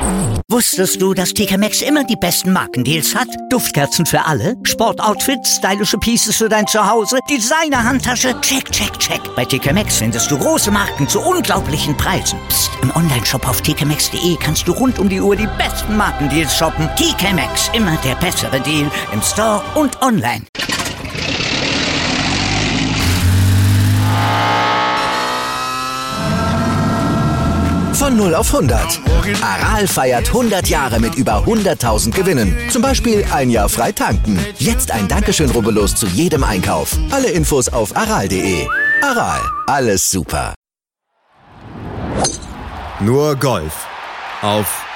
Wusstest du, dass TK Maxx immer die besten Markendeals hat? Duftkerzen für alle, Sportoutfits, stylische Pieces für dein Zuhause, Designer-Handtasche, check, check, check. Bei TK Maxx findest du große Marken zu unglaublichen Preisen. Psst. Im Onlineshop auf tkmaxx.de kannst du rund um die Uhr die besten Markendeals shoppen. TK Maxx, immer der bessere Deal im Store und online. Von 0 auf 100. Aral feiert 100 Jahre mit über 100.000 Gewinnen. Zum Beispiel ein Jahr frei tanken. Jetzt ein Dankeschön, rubbellos zu jedem Einkauf. Alle Infos auf aral.de. Aral, alles super. Nur Golf auf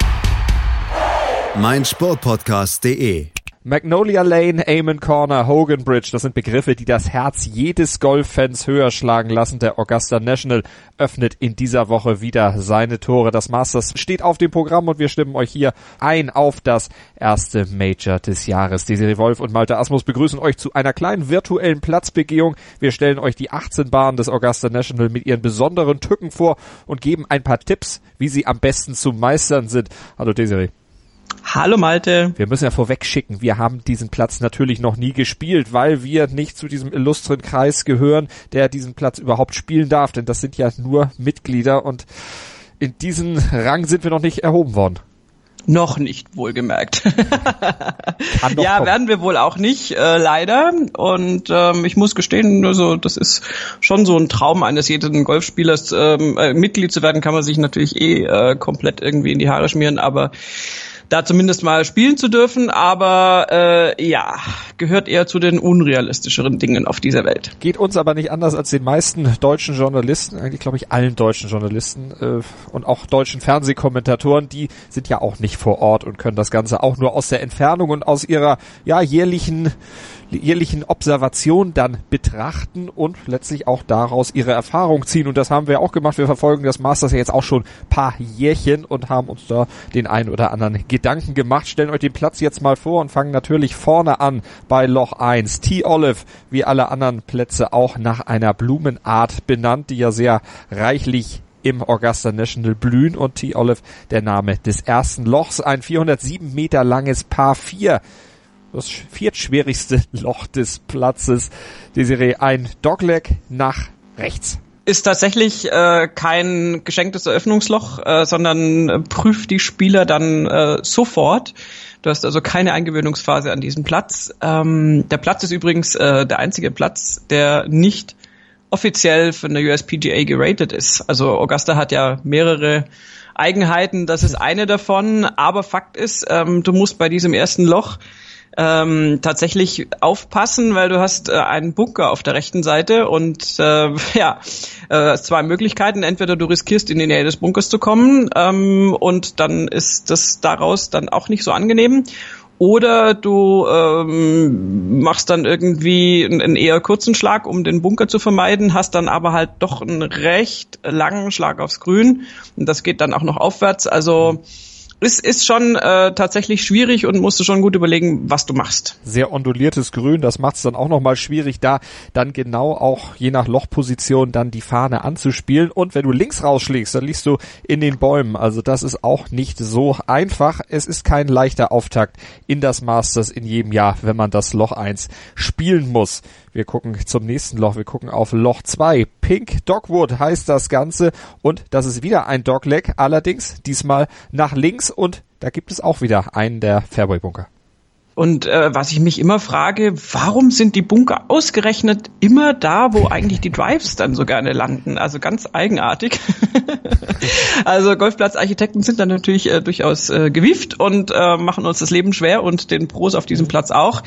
meinsportpodcast.de. Magnolia Lane, Amon Corner, Hogan Bridge, das sind Begriffe, die das Herz jedes Golffans höher schlagen lassen. Der Augusta National öffnet in dieser Woche wieder seine Tore. Das Masters steht auf dem Programm und wir stimmen euch hier ein auf das erste Major des Jahres. Desiree Wolf und Malte Asmus begrüßen euch zu einer kleinen virtuellen Platzbegehung. Wir stellen euch die 18 Bahnen des Augusta National mit ihren besonderen Tücken vor und geben ein paar Tipps, wie sie am besten zu meistern sind. Hallo Desiree. Hallo Malte. Wir müssen ja vorweg schicken, wir haben diesen Platz natürlich noch nie gespielt, weil wir nicht zu diesem illustren Kreis gehören, der diesen Platz überhaupt spielen darf, denn das sind ja nur Mitglieder und in diesen Rang sind wir noch nicht erhoben worden. Noch nicht, wohlgemerkt. Ja, kommen. Werden wir wohl auch nicht, leider. Und ich muss gestehen, also das ist schon so ein Traum eines jeden Golfspielers. Mitglied zu werden kann man sich natürlich komplett irgendwie in die Haare schmieren, aber da zumindest mal spielen zu dürfen, aber gehört eher zu den unrealistischeren Dingen auf dieser Welt. Geht uns aber nicht anders als den meisten deutschen Journalisten, eigentlich glaube ich allen deutschen Journalisten und auch deutschen Fernsehkommentatoren, die sind ja auch nicht vor Ort und können das Ganze auch nur aus der Entfernung und aus ihrer jährlichen Observation dann betrachten und letztlich auch daraus ihre Erfahrung ziehen. Und das haben wir auch gemacht. Wir verfolgen das Masters ja jetzt auch schon ein paar Jährchen und haben uns da den einen oder anderen Gedanken gemacht. Stellen euch den Platz jetzt mal vor und fangen natürlich vorne an bei Loch 1. T. Olive, wie alle anderen Plätze, auch nach einer Blumenart benannt, die ja sehr reichlich im Augusta National blühen. Und T. Olive, der Name des ersten Lochs, ein 407 Meter langes Par 4. Das viertschwierigste Loch des Platzes. Desiree, ein Dogleg nach rechts. Ist tatsächlich kein geschenktes Eröffnungsloch, sondern prüft die Spieler dann sofort. Du hast also keine Eingewöhnungsphase an diesem Platz. Der Platz ist übrigens der einzige Platz, der nicht offiziell von der USPGA geratet ist. Also Augusta hat ja mehrere Eigenheiten, das ist eine davon. Aber Fakt ist, du musst bei diesem ersten Loch tatsächlich aufpassen, weil du hast einen Bunker auf der rechten Seite und zwei Möglichkeiten. Entweder du riskierst in die Nähe des Bunkers zu kommen und dann ist das daraus dann auch nicht so angenehm. Oder du machst dann irgendwie einen eher kurzen Schlag, um den Bunker zu vermeiden, hast dann aber halt doch einen recht langen Schlag aufs Grün und das geht dann auch noch aufwärts. Also es ist schon tatsächlich schwierig und musst du schon gut überlegen, was du machst. Sehr onduliertes Grün, das macht es dann auch nochmal schwierig, da dann genau auch je nach Lochposition dann die Fahne anzuspielen. Und wenn du links rausschlägst, dann liegst du in den Bäumen. Also das ist auch nicht so einfach. Es ist kein leichter Auftakt in das Masters in jedem Jahr, wenn man das Loch 1 spielen muss. Wir gucken zum nächsten Loch, wir gucken auf Loch 2. Pink Dogwood heißt das Ganze und das ist wieder ein Dogleg, allerdings diesmal nach links und da gibt es auch wieder einen der Fairway-Bunker. Und was ich mich immer frage, warum sind die Bunker ausgerechnet immer da, wo eigentlich die Drives dann so gerne landen? Also ganz eigenartig. Also Golfplatzarchitekten sind dann natürlich durchaus gewieft und machen uns das Leben schwer und den Pros auf diesem Platz auch.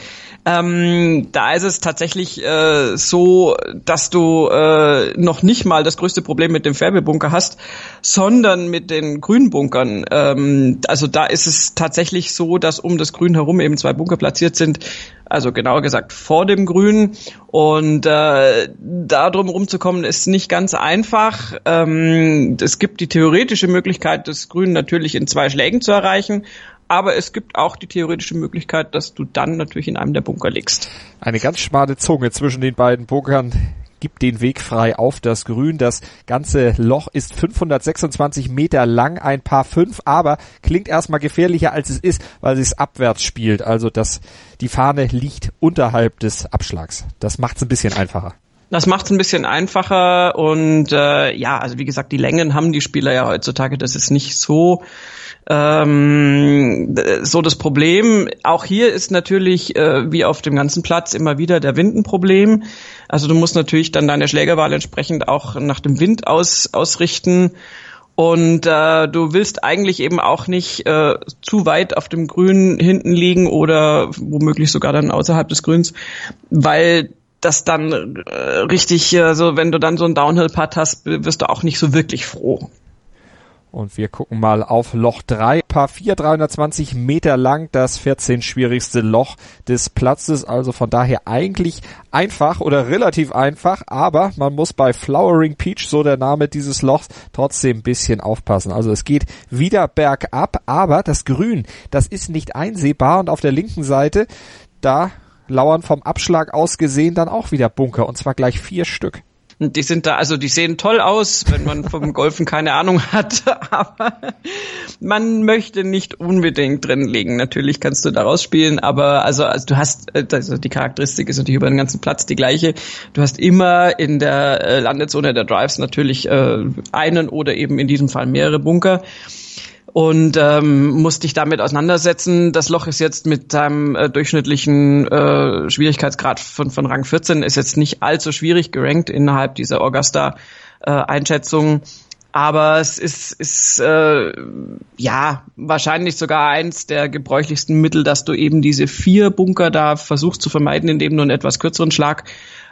Da ist es tatsächlich so, dass du noch nicht mal das größte Problem mit dem Fairway-Bunker hast, sondern mit den Grünbunkern. Also da ist es tatsächlich so, dass um das Grün herum eben zwei Bunker platziert sind, also genauer gesagt vor dem Grün. Und da drum rumzukommen ist nicht ganz einfach. Es gibt die theoretische Möglichkeit, das Grün natürlich in 2 Schlägen zu erreichen. Aber es gibt auch die theoretische Möglichkeit, dass du dann natürlich in einem der Bunker liegst. Eine ganz schmale Zunge zwischen den beiden Bunkern gibt den Weg frei auf das Grün. Das ganze Loch ist 526 Meter lang, ein Par 5, aber klingt erstmal gefährlicher als es ist, weil es abwärts spielt. Also die Fahne liegt unterhalb des Abschlags. Das macht es ein bisschen einfacher. Das macht es ein bisschen einfacher und also wie gesagt, die Längen haben die Spieler ja heutzutage. Das ist nicht so das Problem. Auch hier ist natürlich wie auf dem ganzen Platz immer wieder der Wind ein Problem. Also du musst natürlich dann deine Schlägerwahl entsprechend auch nach dem Wind ausrichten. Und du willst eigentlich eben auch nicht zu weit auf dem Grün hinten liegen oder womöglich sogar dann außerhalb des Grüns, weil das dann richtig, wenn du dann so einen Downhill-Putt hast, wirst du auch nicht so wirklich froh. Und wir gucken mal auf Loch 3, Par 4, 320 Meter lang, das 14 schwierigste Loch des Platzes, also von daher eigentlich einfach oder relativ einfach, aber man muss bei Flowering Peach, so der Name dieses Lochs, trotzdem ein bisschen aufpassen. Also es geht wieder bergab, aber das Grün, das ist nicht einsehbar und auf der linken Seite, da lauern vom Abschlag aus gesehen dann auch wieder Bunker und zwar gleich 4 Stück. Die sind da, also die sehen toll aus, wenn man vom Golfen keine Ahnung hat, aber man möchte nicht unbedingt drin liegen. Natürlich kannst du da rausspielen, aber also du hast, also die Charakteristik ist natürlich über den ganzen Platz die gleiche. Du hast immer in der Landezone der Drives natürlich einen oder eben in diesem Fall mehrere Bunker. Und musst dich damit auseinandersetzen. Das Loch ist jetzt mit seinem durchschnittlichen Schwierigkeitsgrad von Rang 14 ist jetzt nicht allzu schwierig gerankt innerhalb dieser Augusta-Einschätzung. Aber es ist wahrscheinlich sogar eins der gebräuchlichsten Mittel, dass du eben diese 4 Bunker da versuchst zu vermeiden, indem du einen etwas kürzeren Schlag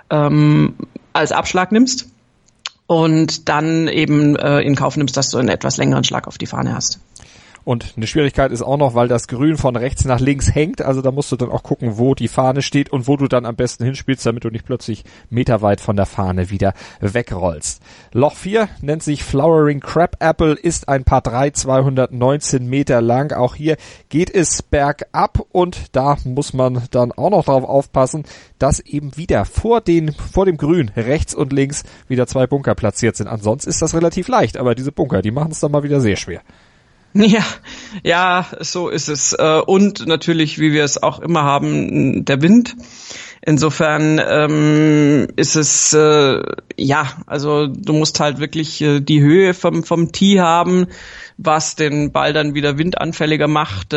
als Abschlag nimmst. Und dann eben in Kauf nimmst, dass du einen etwas längeren Schlag auf die Fahne hast. Und eine Schwierigkeit ist auch noch, weil das Grün von rechts nach links hängt. Also da musst du dann auch gucken, wo die Fahne steht und wo du dann am besten hinspielst, damit du nicht plötzlich meterweit von der Fahne wieder wegrollst. Loch 4 nennt sich Flowering Crabapple, ist ein Par 3, 219 Meter lang. Auch hier geht es bergab und da muss man dann auch noch drauf aufpassen, dass eben wieder vor dem Grün rechts und links wieder 2 Bunker platziert sind. Ansonsten ist das relativ leicht, aber diese Bunker, die machen es dann mal wieder sehr schwer. Ja, so ist es. Und natürlich, wie wir es auch immer haben, der Wind. Insofern ist es, also du musst halt wirklich die Höhe vom Tee haben, was den Ball dann wieder windanfälliger macht.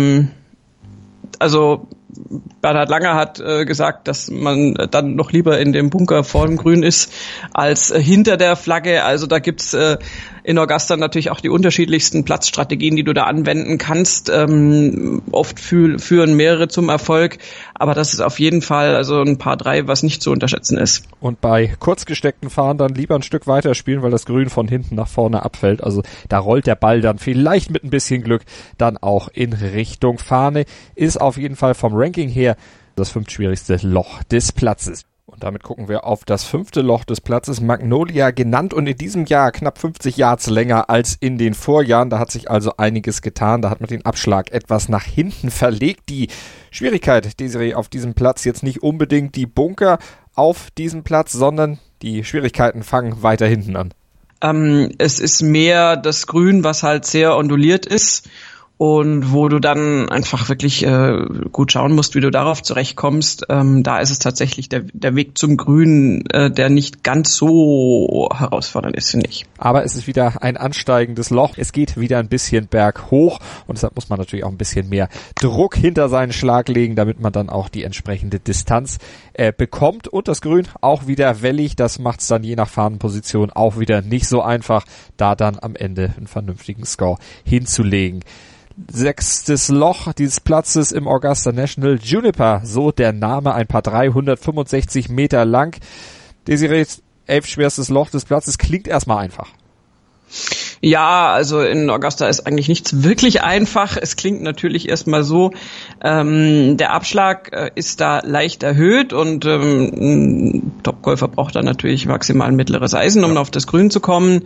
Also Bernhard Langer hat gesagt, dass man dann noch lieber in dem Bunker vor dem Grün ist, als hinter der Flagge. Also da gibt's in Augusta natürlich auch die unterschiedlichsten Platzstrategien, die du da anwenden kannst. Oft führen mehrere zum Erfolg, aber das ist auf jeden Fall also ein Par 3, was nicht zu unterschätzen ist. Und bei kurzgesteckten Fahren dann lieber ein Stück weiter spielen, weil das Grün von hinten nach vorne abfällt. Also da rollt der Ball dann vielleicht mit ein bisschen Glück dann auch in Richtung Fahne. Ist auf jeden Fall vom Ranking her das 5. schwierigste Loch des Platzes. Und damit gucken wir auf das 5. Loch des Platzes, Magnolia genannt und in diesem Jahr knapp 50 Yards länger als in den Vorjahren. Da hat sich also einiges getan. Da hat man den Abschlag etwas nach hinten verlegt. Die Schwierigkeit, Desiree, auf diesem Platz jetzt nicht unbedingt die Bunker auf diesem Platz, sondern die Schwierigkeiten fangen weiter hinten an. Es ist mehr das Grün, was halt sehr onduliert ist. Und wo du dann einfach wirklich gut schauen musst, wie du darauf zurechtkommst. Da ist es tatsächlich der Weg zum Grün, der nicht ganz so herausfordernd ist, finde ich. Aber es ist wieder ein ansteigendes Loch. Es geht wieder ein bisschen berghoch und deshalb muss man natürlich auch ein bisschen mehr Druck hinter seinen Schlag legen, damit man dann auch die entsprechende Distanz bekommt. Und das Grün auch wieder wellig. Das macht es dann je nach Fahnenposition auch wieder nicht so einfach, da dann am Ende einen vernünftigen Score hinzulegen. 6. Loch dieses Platzes im Augusta National, Juniper, so der Name, ein Par 3, 165 Meter lang. Desiree, 11. schwerstes Loch des Platzes, klingt erstmal einfach. Ja, also in Augusta ist eigentlich nichts wirklich einfach. Es klingt natürlich erstmal so, der Abschlag ist da leicht erhöht und ein Topgolfer braucht da natürlich maximal mittleres Eisen, um auf das Grün zu kommen.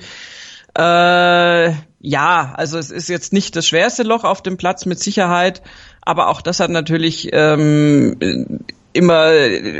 Ja, also es ist jetzt nicht das schwerste Loch auf dem Platz mit Sicherheit, aber auch das hat natürlich immer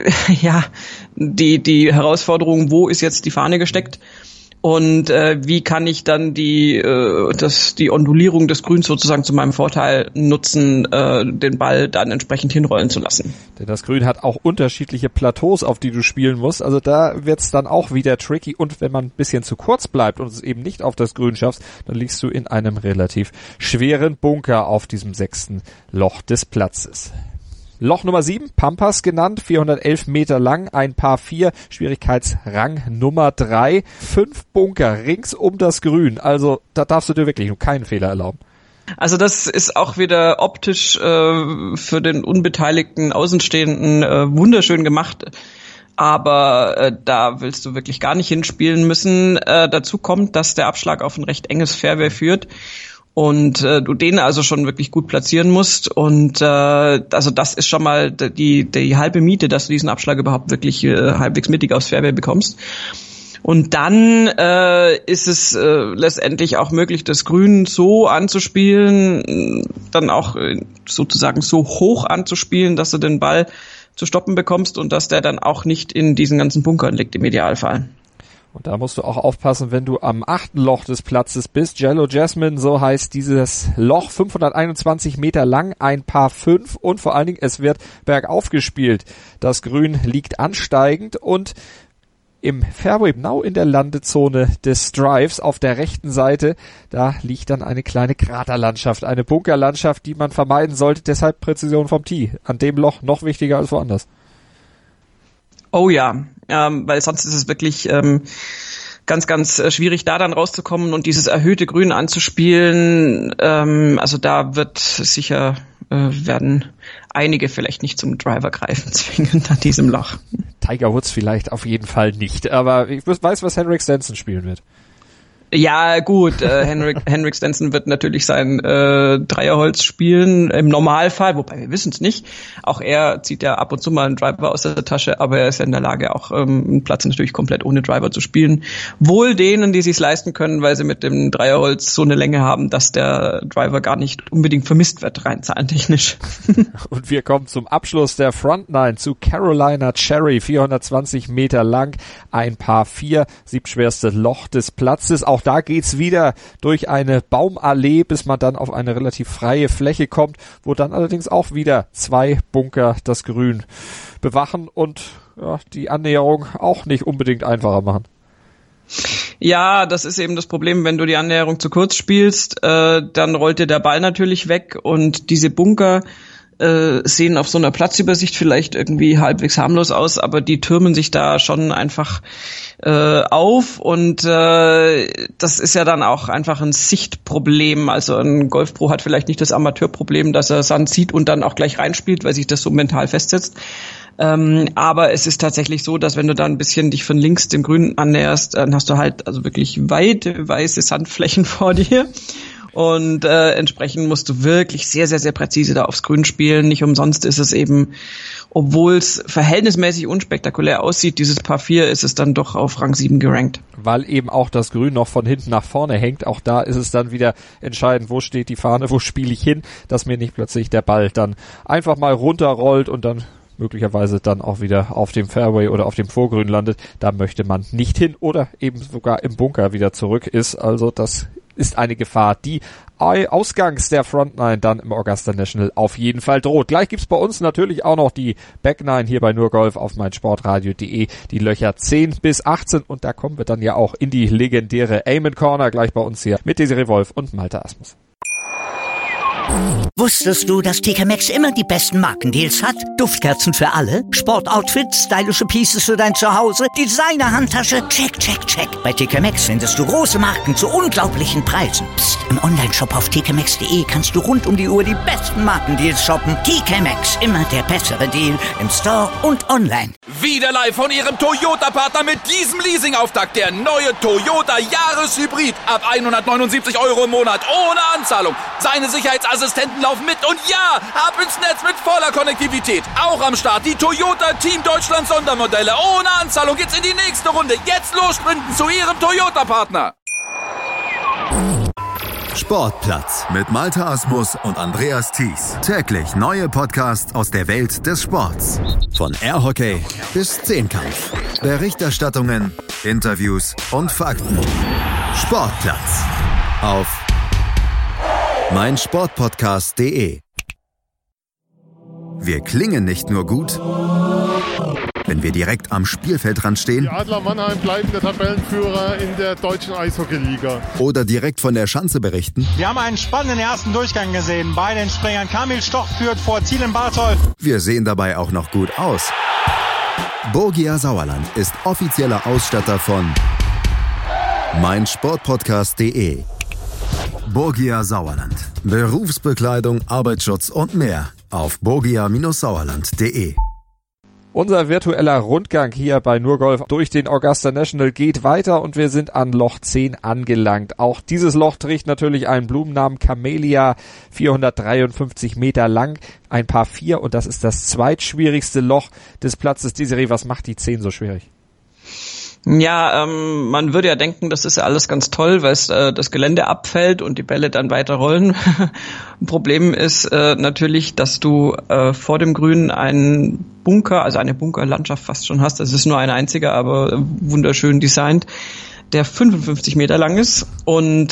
die Herausforderung, wo ist jetzt die Fahne gesteckt? Und wie kann ich dann die Ondulierung des Grüns sozusagen zu meinem Vorteil nutzen, den Ball dann entsprechend hinrollen zu lassen. Denn das Grün hat auch unterschiedliche Plateaus, auf die du spielen musst. Also da wird's dann auch wieder tricky. Und wenn man ein bisschen zu kurz bleibt und es eben nicht auf das Grün schaffst, dann liegst du in einem relativ schweren Bunker auf diesem 6. Loch des Platzes. Loch Nummer 7, Pampas genannt, 411 Meter lang, ein Par 4, Schwierigkeitsrang Nummer 3, 5 Bunker rings um das Grün, also da darfst du dir wirklich keinen Fehler erlauben. Also das ist auch wieder optisch für den unbeteiligten Außenstehenden wunderschön gemacht, aber da willst du wirklich gar nicht hinspielen müssen. Dazu kommt, dass der Abschlag auf ein recht enges Fairway führt. Und du den also schon wirklich gut platzieren musst. Und also das ist schon mal die halbe Miete, dass du diesen Abschlag überhaupt wirklich halbwegs mittig aufs Fairway bekommst. Und dann ist es letztendlich auch möglich, das Grün so anzuspielen, dann auch sozusagen so hoch anzuspielen, dass du den Ball zu stoppen bekommst und dass der dann auch nicht in diesen ganzen Bunkern liegt im Idealfall. Und da musst du auch aufpassen, wenn du am 8. Loch des Platzes bist. Yellow Jasmine, so heißt dieses Loch, 521 Meter lang, ein Par 5 und vor allen Dingen, es wird bergauf gespielt. Das Grün liegt ansteigend und im Fairway, genau in der Landezone des Drives auf der rechten Seite, da liegt dann eine kleine Kraterlandschaft, eine Bunkerlandschaft, die man vermeiden sollte, deshalb Präzision vom Tee. An dem Loch noch wichtiger als woanders. Oh ja, weil sonst ist es wirklich ganz, ganz schwierig, da dann rauszukommen und dieses erhöhte Grün anzuspielen. Also da wird sicher werden einige vielleicht nicht zum Driver greifen zwingend an diesem Loch. Tiger Woods vielleicht auf jeden Fall nicht, aber ich weiß, was Henrik Stenson spielen wird. Ja, gut, Henrik Stenson wird natürlich sein Dreierholz spielen, im Normalfall, wobei wir wissen es nicht. Auch er zieht ja ab und zu mal einen Driver aus der Tasche, aber er ist ja in der Lage, auch einen Platz natürlich komplett ohne Driver zu spielen. Wohl denen, die sich's leisten können, weil sie mit dem Dreierholz so eine Länge haben, dass der Driver gar nicht unbedingt vermisst wird, rein zahlentechnisch. Und wir kommen zum Abschluss der Front Nine zu Carolina Cherry, 420 Meter lang, ein Par 4, siebtschwerste Loch des Platzes. Auch da geht's wieder durch eine Baumallee, bis man dann auf eine relativ freie Fläche kommt, wo dann allerdings auch wieder 2 Bunker das Grün bewachen und die Annäherung auch nicht unbedingt einfacher machen. Ja, das ist eben das Problem, wenn du die Annäherung zu kurz spielst, dann rollt dir der Ball natürlich weg und diese Bunker sehen auf so einer Platzübersicht vielleicht irgendwie halbwegs harmlos aus, aber die türmen sich da schon einfach auf und das ist ja dann auch einfach ein Sichtproblem. Also ein Golfpro hat vielleicht nicht das Amateurproblem, dass er Sand sieht und dann auch gleich reinspielt, weil sich das so mental festsetzt. Aber es ist tatsächlich so, dass wenn du da ein bisschen dich von links dem Grün annäherst, dann hast du halt also wirklich weite weiße Sandflächen vor dir. Und entsprechend musst du wirklich sehr, sehr, sehr präzise da aufs Grün spielen. Nicht umsonst ist es eben, obwohl es verhältnismäßig unspektakulär aussieht, dieses Par 4 ist es dann doch auf Rang 7 gerankt. Weil eben auch das Grün noch von hinten nach vorne hängt. Auch da ist es dann wieder entscheidend, wo steht die Fahne, wo spiele ich hin, dass mir nicht plötzlich der Ball dann einfach mal runterrollt und dann möglicherweise dann auch wieder auf dem Fairway oder auf dem Vorgrün landet. Da möchte man nicht hin oder eben sogar im Bunker wieder zurück ist. Also das ist eine Gefahr, die ausgangs der Front Nine dann im Augusta National auf jeden Fall droht. Gleich gibt's bei uns natürlich auch noch die Back Nine hier bei Nur Golf auf meinsportradio.de, die Löcher 10 bis 18 und da kommen wir dann ja auch in die legendäre Amen Corner gleich bei uns hier mit Desiree Wolf und Malte Asmus. Wusstest du, dass TK Maxx immer die besten Markendeals hat? Duftkerzen für alle, Sportoutfits, stylische Pieces für dein Zuhause, Designer-Handtasche, check, check, check. Bei TK Maxx findest du große Marken zu unglaublichen Preisen. Psst. Im Onlineshop auf tkmaxx.de kannst du rund um die Uhr die besten Markendeals shoppen. TK Maxx, immer der bessere Deal im Store und online. Wieder live von Ihrem Toyota-Partner mit diesem Leasing-Auftakt. Der neue Toyota Jahreshybrid. Ab 179 € im Monat. Ohne Anzahlung. Seine Sicherheitsassistenten laufen mit. Und ja, ab ins Netz mit voller Konnektivität. Auch am Start die Toyota Team Deutschland Sondermodelle. Ohne Anzahlung geht's in die nächste Runde. Jetzt los sprinten zu Ihrem Toyota-Partner. Sportplatz mit Malte Asmus und Andreas Thies. Täglich neue Podcasts aus der Welt des Sports. Von Airhockey bis Zehnkampf. Berichterstattungen, Interviews und Fakten. Sportplatz auf meinsportpodcast.de. Wir klingen nicht nur gut, wenn wir direkt am Spielfeldrand stehen. Die Adler Mannheim bleiben der Tabellenführer in der deutschen Eishockeyliga. Oder direkt von der Schanze berichten. Wir haben einen spannenden ersten Durchgang gesehen. Bei den Springern Kamil Stoch führt vor Ziel in Barthold. Wir sehen dabei auch noch gut aus. Borgia Sauerland ist offizieller Ausstatter von meinsportpodcast.de. Borgia Sauerland. Berufsbekleidung, Arbeitsschutz und mehr auf borgia-sauerland.de. Unser virtueller Rundgang hier bei Nur Golf durch den Augusta National geht weiter und wir sind an Loch 10 angelangt. Auch dieses Loch trägt natürlich einen Blumennamen, Camellia, 453 Meter lang, ein Par 4 und das ist das zweitschwierigste Loch des Platzes. Desiree, was macht die 10 so schwierig? Ja, man würde ja denken, das ist ja alles ganz toll, weil das Gelände abfällt und die Bälle dann weiter rollen. Problem ist natürlich, dass du vor dem Grün einen Bunker, also eine Bunkerlandschaft fast schon hast. Es ist nur ein einziger, aber wunderschön designt, der 55 Meter lang ist und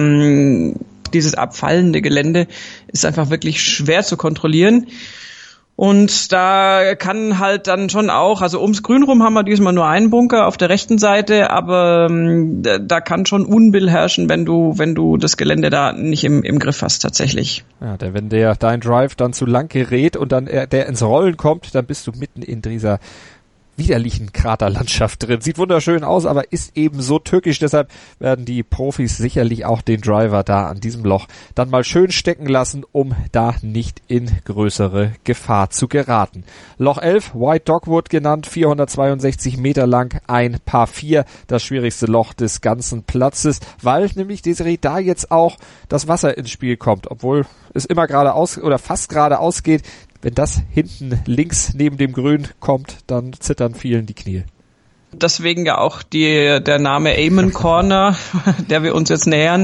dieses abfallende Gelände ist einfach wirklich schwer zu kontrollieren. Und da kann halt dann schon auch, also ums Grün rum haben wir diesmal nur einen Bunker auf der rechten Seite, aber da kann schon Unbill herrschen, wenn du das Gelände da nicht im Griff hast tatsächlich. Ja, wenn dein Drive dann zu lang gerät und dann der ins Rollen kommt, dann bist du mitten in dieser widerlichen Kraterlandschaft drin. Sieht wunderschön aus, aber ist eben so tückisch. Deshalb werden die Profis sicherlich auch den Driver da an diesem Loch dann mal schön stecken lassen, um da nicht in größere Gefahr zu geraten. Loch 11, White Dogwood genannt, 462 Meter lang, ein Par 4, das schwierigste Loch des ganzen Platzes, weil nämlich Desiree da jetzt auch das Wasser ins Spiel kommt, obwohl es immer geradeaus oder fast geradeaus geht. Wenn das hinten links neben dem Grün kommt, dann zittern vielen die Knie. Deswegen ja auch der Name Amen Corner, der wir uns jetzt nähern.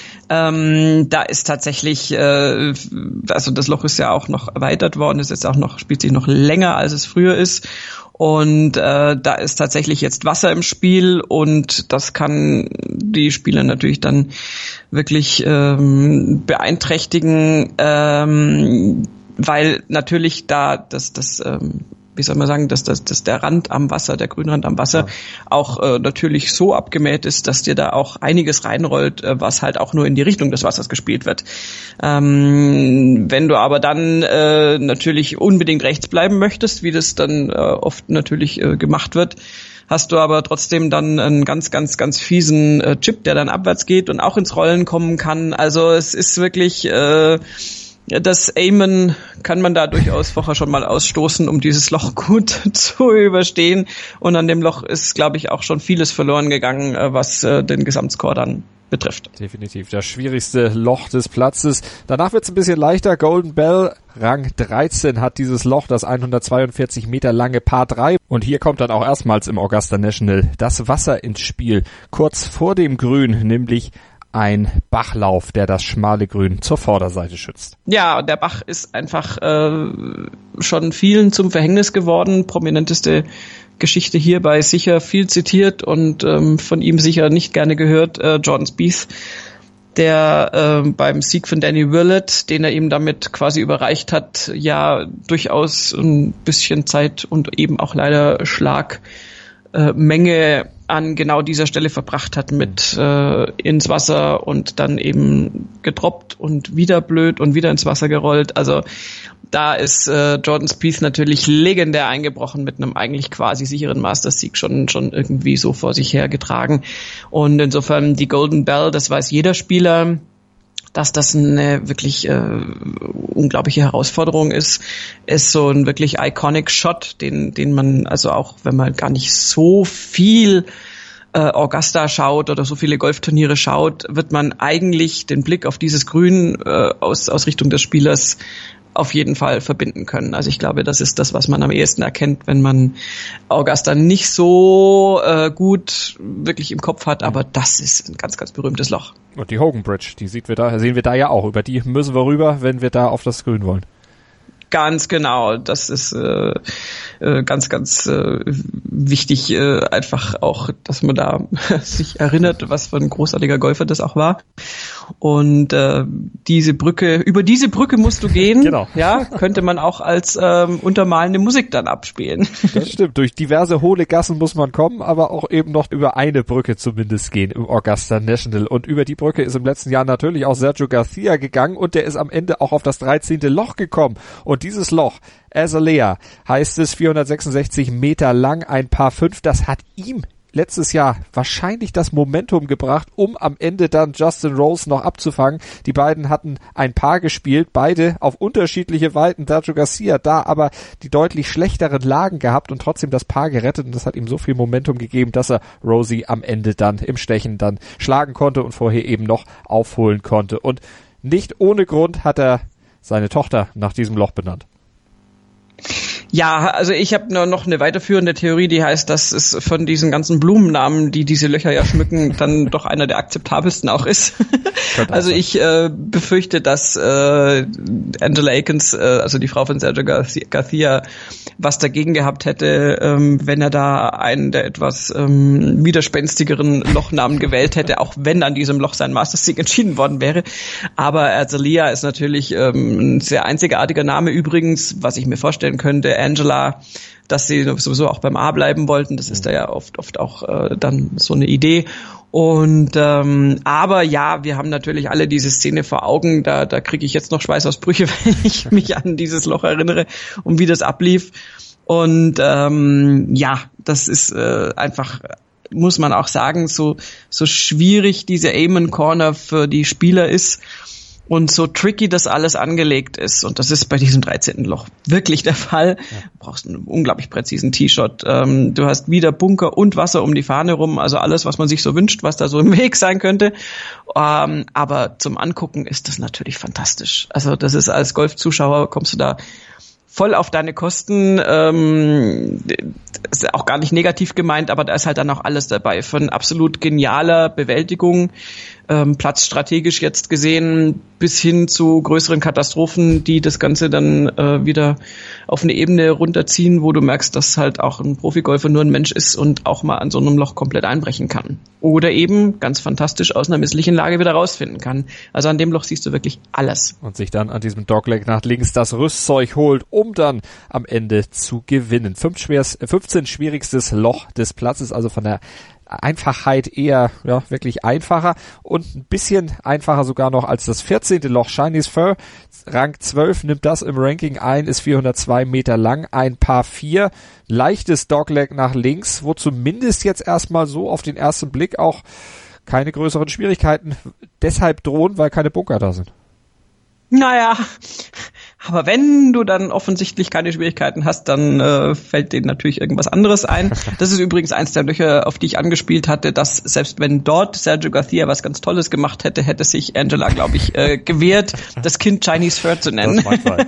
Da ist tatsächlich, also das Loch ist ja auch noch erweitert worden, ist jetzt auch noch, spielt sich noch länger, als es früher ist. Und da ist tatsächlich jetzt Wasser im Spiel und das kann die Spieler natürlich dann wirklich beeinträchtigen, weil natürlich da wie soll man sagen, dass der Rand am Wasser, der Grünrand am Wasser auch natürlich so abgemäht ist, dass dir da auch einiges reinrollt, was halt auch nur in die Richtung des Wassers gespielt wird. Wenn du aber dann natürlich unbedingt rechts bleiben möchtest, wie das dann oft natürlich gemacht wird, hast du aber trotzdem dann einen ganz, ganz, ganz fiesen Chip, der dann abwärts geht und auch ins Rollen kommen kann. Also es ist wirklich das Amen kann man da durchaus vorher schon mal ausstoßen, um dieses Loch gut zu überstehen. Und an dem Loch ist, glaube ich, auch schon vieles verloren gegangen, was den Gesamtscore dann betrifft. Definitiv das schwierigste Loch des Platzes. Danach wird es ein bisschen leichter. Golden Bell, Rang 13, hat dieses Loch, das 142 Meter lange Par 3. Und hier kommt dann auch erstmals im Augusta National das Wasser ins Spiel. Kurz vor dem Grün, nämlich ein Bachlauf, der das schmale Grün zur Vorderseite schützt. Ja, der Bach ist einfach schon vielen zum Verhängnis geworden. Prominenteste Geschichte hierbei sicher viel zitiert und von ihm sicher nicht gerne gehört, Jordan Spieth, der beim Sieg von Danny Willett, den er ihm damit quasi überreicht hat, ja durchaus ein bisschen Zeit und eben auch leider Schlagmenge an genau dieser Stelle verbracht hat mit ins Wasser und dann eben gedroppt und wieder blöd und wieder ins Wasser gerollt. Also da ist Jordan Spieth natürlich legendär eingebrochen mit einem eigentlich quasi sicheren Masters-Sieg schon irgendwie so vor sich hergetragen. Und insofern die Golden Bell, das weiß jeder Spieler, dass das eine wirklich unglaubliche Herausforderung ist so ein wirklich iconic Shot, den man also auch, wenn man gar nicht so viel Augusta schaut oder so viele Golfturniere schaut, wird man eigentlich den Blick auf dieses Grün aus Richtung des Spielers auf jeden Fall verbinden können. Also ich glaube, das ist das, was man am ehesten erkennt, wenn man Augusta nicht so gut wirklich im Kopf hat, aber das ist ein ganz, ganz berühmtes Loch. Und die Hogan Bridge, die sehen wir da ja auch. Über die müssen wir rüber, wenn wir da auf das Grün wollen. Ganz genau, das ist ganz, ganz wichtig, einfach auch, dass man da sich erinnert, was für ein großartiger Golfer das auch war. Und über diese Brücke musst du gehen. Genau. Ja, könnte man auch als untermalende Musik dann abspielen. Das stimmt, durch diverse hohle Gassen muss man kommen, aber auch eben noch über eine Brücke zumindest gehen im Augusta National. Und über die Brücke ist im letzten Jahr natürlich auch Sergio Garcia gegangen und der ist am Ende auch auf das 13. Loch gekommen. Und dieses Loch, Azalea, heißt es, 466 Meter lang, ein Par 5, das hat ihm letztes Jahr wahrscheinlich das Momentum gebracht, um am Ende dann Justin Rose noch abzufangen. Die beiden hatten ein Paar gespielt, beide auf unterschiedliche Weiten. Sergio Garcia da aber die deutlich schlechteren Lagen gehabt und trotzdem das Paar gerettet und das hat ihm so viel Momentum gegeben, dass er Rosie am Ende dann im Stechen dann schlagen konnte und vorher eben noch aufholen konnte. Und nicht ohne Grund hat er seine Tochter nach diesem Loch benannt. Ja, also ich habe noch eine weiterführende Theorie, die heißt, dass es von diesen ganzen Blumennamen, die diese Löcher ja schmücken, dann doch einer der akzeptabelsten auch ist. Also ich befürchte, dass Angela Akins, also die Frau von Sergio Garcia, was dagegen gehabt hätte, wenn er da einen der etwas widerspenstigeren Lochnamen gewählt hätte, auch wenn an diesem Loch sein Masters-Sieg entschieden worden wäre. Aber Azalea ist natürlich ein sehr einzigartiger Name übrigens, was ich mir vorstellen könnte, Angela, dass sie sowieso auch beim A bleiben wollten. Das ist da ja oft auch dann so eine Idee. Und aber ja, wir haben natürlich alle diese Szene vor Augen. Da kriege ich jetzt noch Schweißausbrüche, wenn ich mich an dieses Loch erinnere und wie das ablief. Und ja, das ist einfach, muss man auch sagen, so schwierig diese Amen Corner für die Spieler ist. Und so tricky das alles angelegt ist, und das ist bei diesem 13. Loch wirklich der Fall. Ja. Du brauchst einen unglaublich präzisen Tee-Shot. Du hast wieder Bunker und Wasser um die Fahne rum, also alles, was man sich so wünscht, was da so im Weg sein könnte. Aber zum Angucken ist das natürlich fantastisch. Also das ist, als Golfzuschauer kommst du da voll auf deine Kosten, ist auch gar nicht negativ gemeint, aber da ist halt dann auch alles dabei, von absolut genialer Bewältigung, platzstrategisch jetzt gesehen, bis hin zu größeren Katastrophen, die das Ganze dann wieder auf eine Ebene runterziehen, wo du merkst, dass halt auch ein Profigolfer nur ein Mensch ist und auch mal an so einem Loch komplett einbrechen kann. Oder eben ganz fantastisch aus einer misslichen Lage wieder rausfinden kann. Also an dem Loch siehst du wirklich alles. Und sich dann an diesem Dogleg nach links das Rüstzeug holt, um dann am Ende zu gewinnen. 15 schwierigstes Loch des Platzes, also von der Einfachheit eher wirklich einfacher und ein bisschen einfacher sogar noch als das 14. Loch. Chinese Fur, Rang 12, nimmt das im Ranking ein, ist 402 Meter lang, ein Par 4, leichtes Dogleg nach links, wo zumindest jetzt erstmal so auf den ersten Blick auch keine größeren Schwierigkeiten deshalb drohen, weil keine Bunker da sind. Naja, aber wenn du dann offensichtlich keine Schwierigkeiten hast, dann fällt denen natürlich irgendwas anderes ein. Das ist übrigens eins der Löcher, auf die ich angespielt hatte, dass selbst wenn dort Sergio Garcia was ganz Tolles gemacht hätte, hätte sich Angela, glaube ich, gewehrt, das Kind Chinese Fur zu nennen. Das mag sein.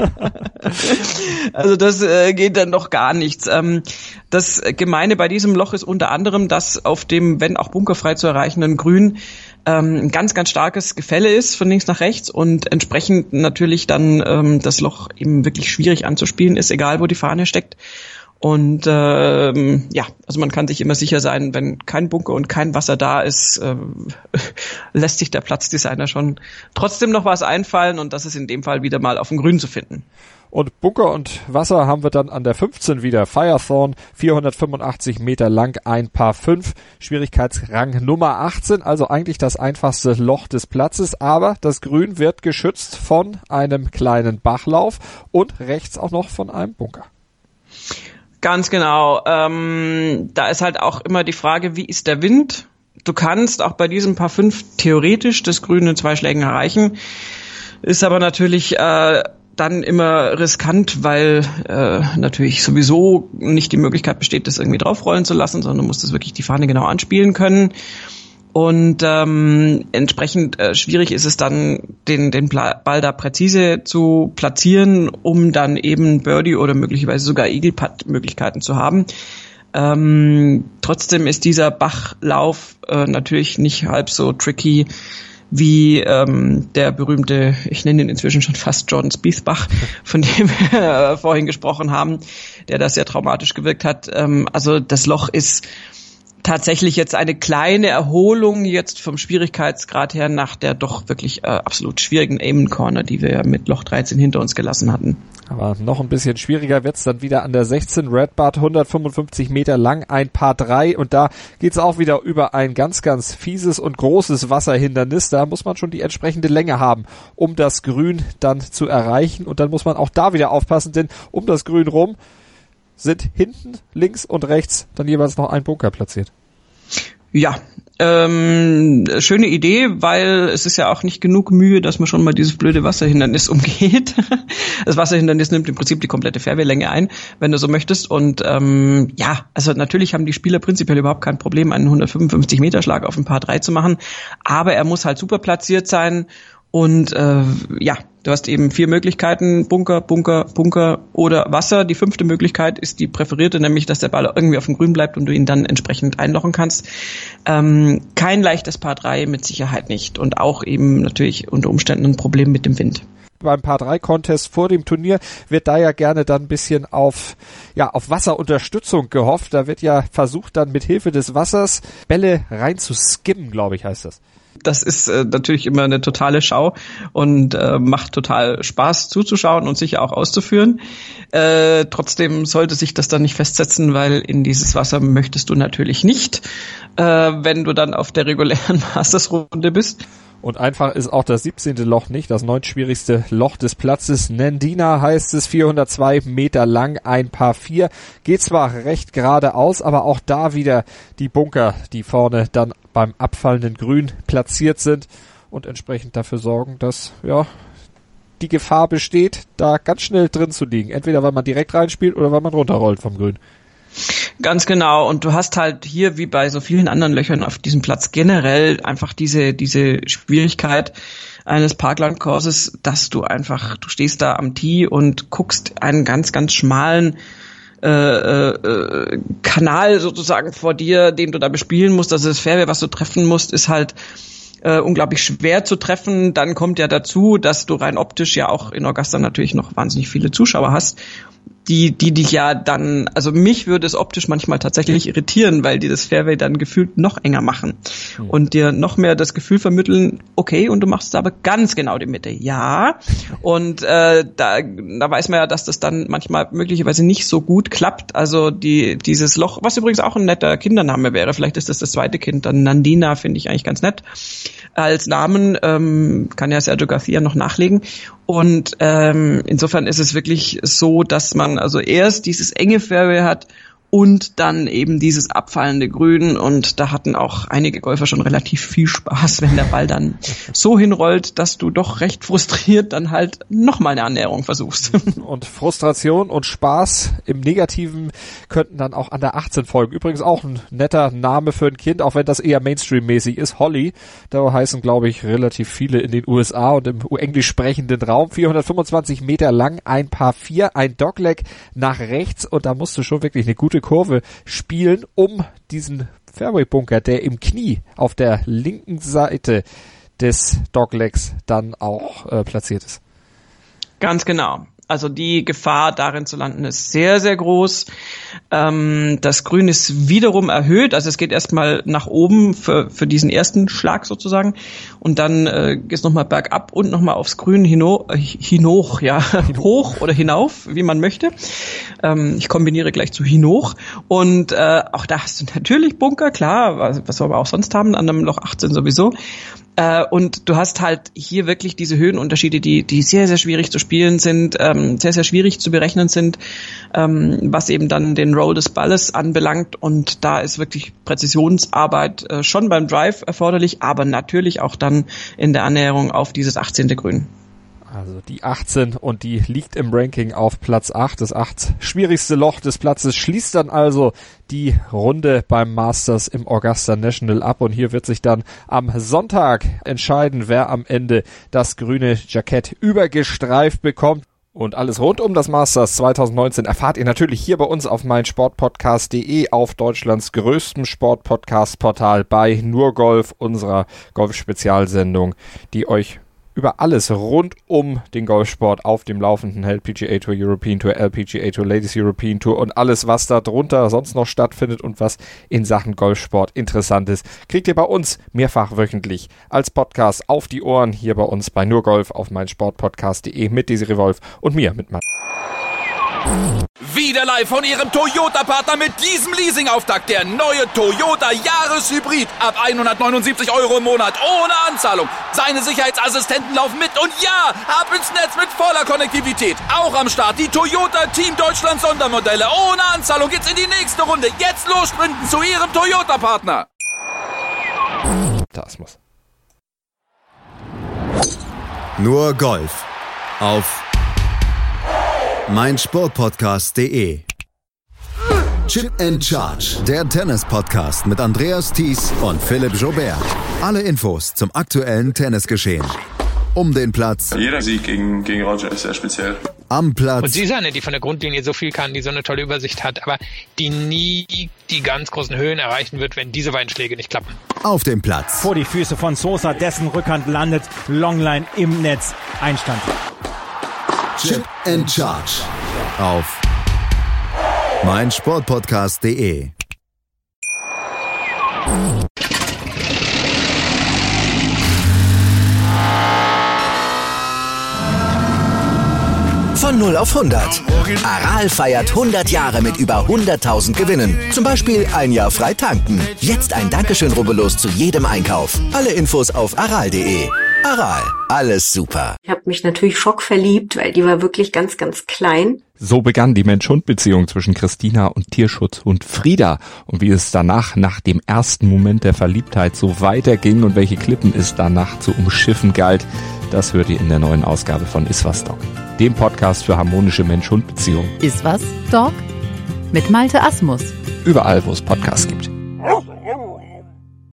Also das geht dann doch gar nichts. Das Gemeine bei diesem Loch ist unter anderem, dass auf dem, wenn auch bunkerfrei zu erreichenden Grün, ein ganz, ganz starkes Gefälle ist von links nach rechts und entsprechend natürlich dann das Loch eben wirklich schwierig anzuspielen ist, egal wo die Fahne steckt. Und ja, also man kann sich immer sicher sein, wenn kein Bunker und kein Wasser da ist, lässt sich der Platzdesigner schon trotzdem noch was einfallen, und das ist in dem Fall wieder mal auf dem Grün zu finden. Und Bunker und Wasser haben wir dann an der 15 wieder. Firethorn, 485 Meter lang, ein Par 5, Schwierigkeitsrang Nummer 18, also eigentlich das einfachste Loch des Platzes, aber das Grün wird geschützt von einem kleinen Bachlauf und rechts auch noch von einem Bunker. Ganz genau. Da ist halt auch immer die Frage, wie ist der Wind? Du kannst auch bei diesem Par 5 theoretisch das Grün in 2 Schlägen erreichen, ist aber natürlich dann immer riskant, weil natürlich sowieso nicht die Möglichkeit besteht, das irgendwie draufrollen zu lassen, sondern du musst das wirklich die Fahne genau anspielen können. Und entsprechend schwierig ist es dann, den Ball da präzise zu platzieren, um dann eben Birdie oder möglicherweise sogar Eagle-Putt-Möglichkeiten zu haben. Trotzdem ist dieser Bachlauf natürlich nicht halb so tricky wie der berühmte, ich nenne ihn inzwischen schon fast Jordan Spieth Bach, von dem wir vorhin gesprochen haben, der das sehr traumatisch gewirkt hat. Also das Loch ist tatsächlich jetzt eine kleine Erholung jetzt vom Schwierigkeitsgrad her nach der doch wirklich absolut schwierigen Amen Corner, die wir mit Loch 13 hinter uns gelassen hatten. Aber noch ein bisschen schwieriger wird's dann wieder an der 16 Redbud, 155 Meter lang, ein Par 3 und da geht's auch wieder über ein ganz, ganz fieses und großes Wasserhindernis. Da muss man schon die entsprechende Länge haben, um das Grün dann zu erreichen und dann muss man auch da wieder aufpassen, denn um das Grün rum sind hinten, links und rechts dann jeweils noch ein Bunker platziert. Ja, schöne Idee, weil es ist ja auch nicht genug Mühe, dass man schon mal dieses blöde Wasserhindernis umgeht. Das Wasserhindernis nimmt im Prinzip die komplette Fairway-Länge ein, wenn du so möchtest. Und also natürlich haben die Spieler prinzipiell überhaupt kein Problem, einen 155-Meter-Schlag auf ein Par 3 zu machen. Aber er muss halt super platziert sein. Und du hast eben 4 Möglichkeiten, Bunker, Bunker, Bunker oder Wasser. Die 5. Möglichkeit ist die präferierte, nämlich dass der Ball irgendwie auf dem Grün bleibt und du ihn dann entsprechend einlochen kannst. Kein leichtes Par 3 mit Sicherheit nicht und auch eben natürlich unter Umständen ein Problem mit dem Wind. Beim Par 3 Contest vor dem Turnier wird da ja gerne dann ein bisschen auf Wasserunterstützung gehofft. Da wird ja versucht dann mit Hilfe des Wassers Bälle rein zu skimmen, glaube ich, heißt das. Das ist natürlich immer eine totale Schau und macht total Spaß zuzuschauen und sicher auch auszuführen. Trotzdem sollte sich das dann nicht festsetzen, weil in dieses Wasser möchtest du natürlich nicht, wenn du dann auf der regulären Masters-Runde bist. Und einfach ist auch das 17. Loch nicht, das 9. schwierigste Loch des Platzes. Nandina heißt es, 402 Meter lang, ein Par 4. Geht zwar recht geradeaus, aber auch da wieder die Bunker, die vorne dann beim abfallenden Grün platziert sind und entsprechend dafür sorgen, dass die Gefahr besteht, da ganz schnell drin zu liegen. Entweder weil man direkt reinspielt oder weil man runterrollt vom Grün. Ganz genau. Und du hast halt hier, wie bei so vielen anderen Löchern auf diesem Platz, generell einfach diese Schwierigkeit eines Parkland-Courses, dass du stehst da am Tee und guckst einen ganz, ganz schmalen Kanal sozusagen vor dir, den du da bespielen musst. Also das Fairway, was du treffen musst, ist halt unglaublich schwer zu treffen. Dann kommt ja dazu, dass du rein optisch ja auch in Augusta natürlich noch wahnsinnig viele Zuschauer hast, die dich ja dann, also mich würde es optisch manchmal tatsächlich irritieren, weil die das Fairway dann gefühlt noch enger machen und dir noch mehr das Gefühl vermitteln, okay, und du machst aber ganz genau die Mitte, ja. Und da weiß man ja, dass das dann manchmal möglicherweise nicht so gut klappt. Also dieses Loch, was übrigens auch ein netter Kindername wäre, vielleicht ist das zweite Kind, dann Nandina, finde ich eigentlich ganz nett als Namen, kann ja Sergio Garcia noch nachlegen. Und insofern ist es wirklich so, dass man also erst dieses enge Fairway hat und dann eben dieses abfallende Grün. Und da hatten auch einige Golfer schon relativ viel Spaß, wenn der Ball dann so hinrollt, dass du doch recht frustriert dann halt nochmal eine Annäherung versuchst. Und Frustration und Spaß im Negativen könnten dann auch an der 18 folgen. Übrigens auch ein netter Name für ein Kind, auch wenn das eher Mainstream-mäßig ist. Holly, da heißen, glaube ich, relativ viele in den USA und im englisch sprechenden Raum. 425 Meter lang, ein Par 4, ein Dogleg nach rechts und da musst du schon wirklich eine gute Kurve spielen, um diesen Fairway-Bunker, der im Knie auf der linken Seite des Doglegs dann auch platziert ist. Ganz genau. Also die Gefahr, darin zu landen, ist sehr, sehr groß. Das Grün ist wiederum erhöht. Also es geht erstmal nach oben für diesen ersten Schlag sozusagen. Und dann geht es nochmal bergab und nochmal aufs Grün hoch oder hinauf, wie man möchte. Ich kombiniere gleich zu hinoch. Und auch da hast du natürlich Bunker, klar, was wir aber auch sonst haben, an einem Loch 18 sowieso. Und du hast halt hier wirklich diese Höhenunterschiede, die sehr, sehr schwierig zu spielen sind, sehr, sehr schwierig zu berechnen sind, was eben dann den Roll des Balles anbelangt. Und da ist wirklich Präzisionsarbeit schon beim Drive erforderlich, aber natürlich auch dann in der Annäherung auf dieses 18. Grün. Also die 18 und die liegt im Ranking auf Platz 8. Das 8 schwierigste Loch des Platzes schließt dann also die Runde beim Masters im Augusta National ab. Und hier wird sich dann am Sonntag entscheiden, wer am Ende das grüne Jackett übergestreift bekommt. Und alles rund um das Masters 2019 erfahrt ihr natürlich hier bei uns auf meinsportpodcast.de, auf Deutschlands größtem Sportpodcast-Portal bei Nur Golf, unserer Golf-Spezialsendung, die euch über alles rund um den Golfsport auf dem Laufenden hält. PGA Tour, European Tour, LPGA Tour, Ladies European Tour und alles, was da drunter sonst noch stattfindet und was in Sachen Golfsport interessant ist, kriegt ihr bei uns mehrfach wöchentlich als Podcast auf die Ohren hier bei uns bei Nur Golf auf meinsportpodcast.de mit Desiree Wolf und mir, mit Matt. Wieder live von Ihrem Toyota-Partner mit diesem Leasing-Auftakt. Der neue Toyota Jahreshybrid. Ab 179 € im Monat. Ohne Anzahlung. Seine Sicherheitsassistenten laufen mit. Und ja, ab ins Netz mit voller Konnektivität. Auch am Start die Toyota Team Deutschland Sondermodelle. Ohne Anzahlung geht's in die nächste Runde. Jetzt los sprinten zu Ihrem Toyota-Partner. Das muss. Nur Golf auf meinsportpodcast.de. Chip and Charge, der Tennis-Podcast mit Andreas Thies und Philipp Joubert. Alle Infos zum aktuellen Tennisgeschehen. Um den Platz. Jeder Sieg gegen Roger ist sehr speziell. Am Platz. Und sie ist eine, die von der Grundlinie so viel kann, die so eine tolle Übersicht hat, aber die nie die ganz großen Höhen erreichen wird, wenn diese beiden Schläge nicht klappen. Auf dem Platz. Vor die Füße von Sosa, dessen Rückhand landet, Longline im Netz, Einstand. Chip and Charge auf meinsportpodcast.de. Von 0 auf 100. Aral feiert 100 Jahre mit über 100.000 Gewinnen. Zum Beispiel ein Jahr frei tanken. Jetzt ein Dankeschön, rubbellos zu jedem Einkauf. Alle Infos auf aral.de. Aral, alles super. Ich habe mich natürlich schockverliebt, weil die war wirklich ganz, ganz klein. So begann die Mensch-Hund-Beziehung zwischen Christina und Tierschutzhund Frieda. Und wie es danach, nach dem ersten Moment der Verliebtheit, so weiterging und welche Klippen es danach zu umschiffen galt, das hört ihr in der neuen Ausgabe von Iswas Dog, dem Podcast für harmonische Mensch-Hund-Beziehungen. Iswas Dog? Mit Malte Asmus. Überall, wo es Podcasts gibt.